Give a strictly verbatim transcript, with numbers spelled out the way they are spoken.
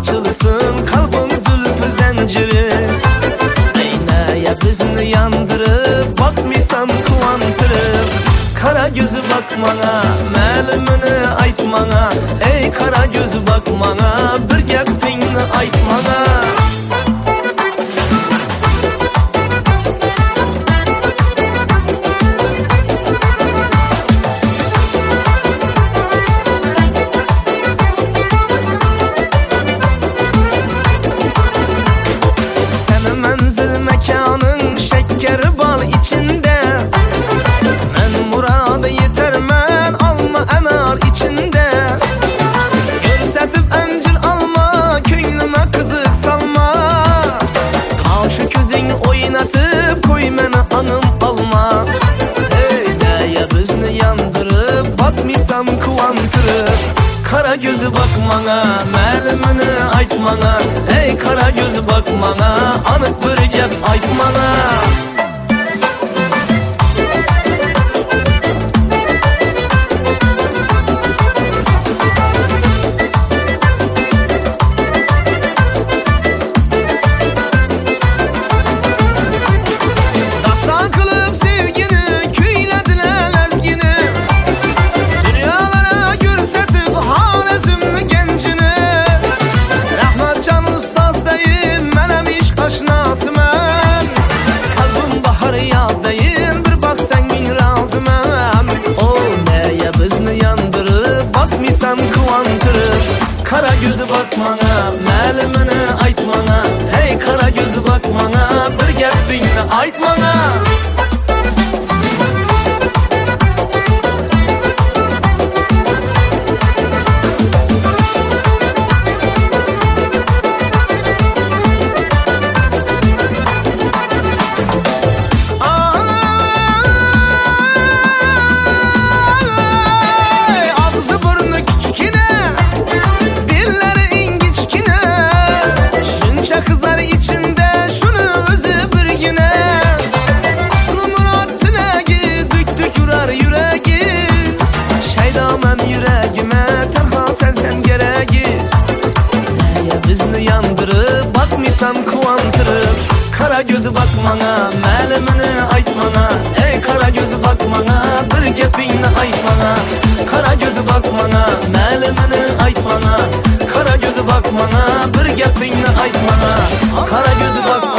açılsın kalbin zülfü zinciri. Aynaya bizni yandırıp bakmıysan kuvantırıp. Kara gözü bakmana, melimini aytmana. Ey kara gözü bakmana, bir gepingni aytmana. Seni menzil mekanın şekkeri bal içinde. Men murada yetermen alma enar içinde. Görsetip encil alma, köynüme kızık salma. Kaşı közün oynatıp koy meni anım alma. Hey neye bizni yandırıp bakmıysam kuvantırıp. Kara gözü bakmana, melimini aytmana. Hey kara gözü bakmana, anık bir gep aytmana. Kara gözü bakmana, melimini aytmana. Hey kara gözü bakmana, bir gepingni aytmana. Kızlar içinde şunu özü bir güne. Kutlu murat tilegi dük dük yurar yüreği. Şeydamen yüreğime tenha sen sen gereği. Neye bizni yandırıp bakmıysan kuvantırıp. Kara gözü bakmana, melimini aytmana. Ey kara gözü bakmana, bir gepingni aytmana. Kara gözü bakmana, melimini aytmana. Kara gözü bakmana, bir gepingni aytmana. Kara gözü bak